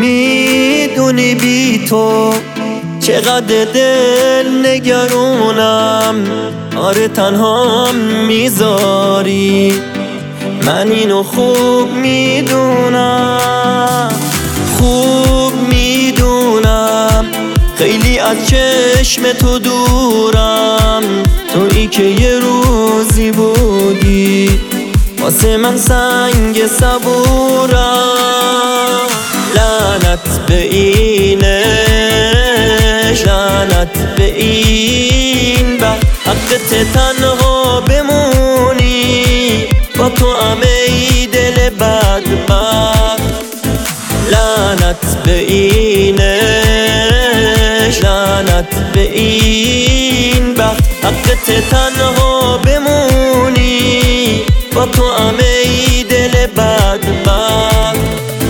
میدونی بی تو چقدر دل نگرونم، آره تنها میذاری، من اینو خوب میدونم، خوب میدونم خیلی از چشم تو دورم، تویی که یه روزی بودی واسه من سنگ صبورم. لعنت به اینش، لعنت به این بخت، حقت تنها بمونی با تو همه ای دل بدبخت. لعنت به اینش، لعنت به این بخت، حقت تنها بمونی با تو همه ای دل بدبخت.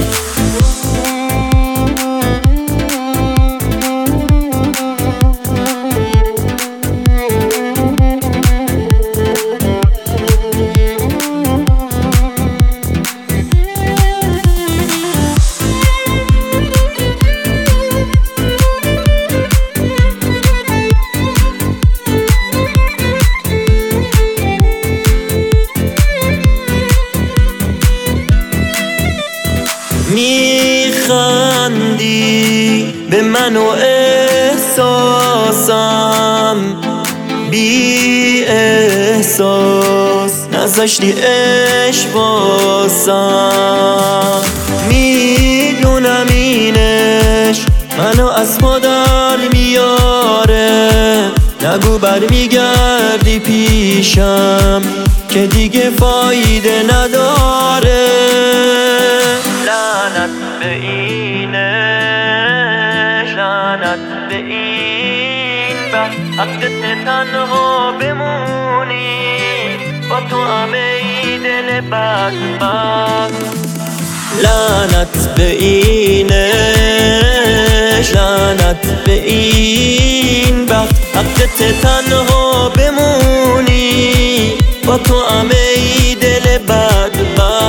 میخندی به من و احساسم، بی احساس نذاشتی عشق واسم. میدونم اینش منو از پا در میاره، نگو برمیگردی پیشم که دیگه فایده نداره. لعنت به اینش، لعنت به این بخت، حقت تنها بمونی با تو همه ای دل بدبخت. لعنت به اینش، لعنت به این بخت، حقت تنها بمونی با تو همه ای دل بدبخت.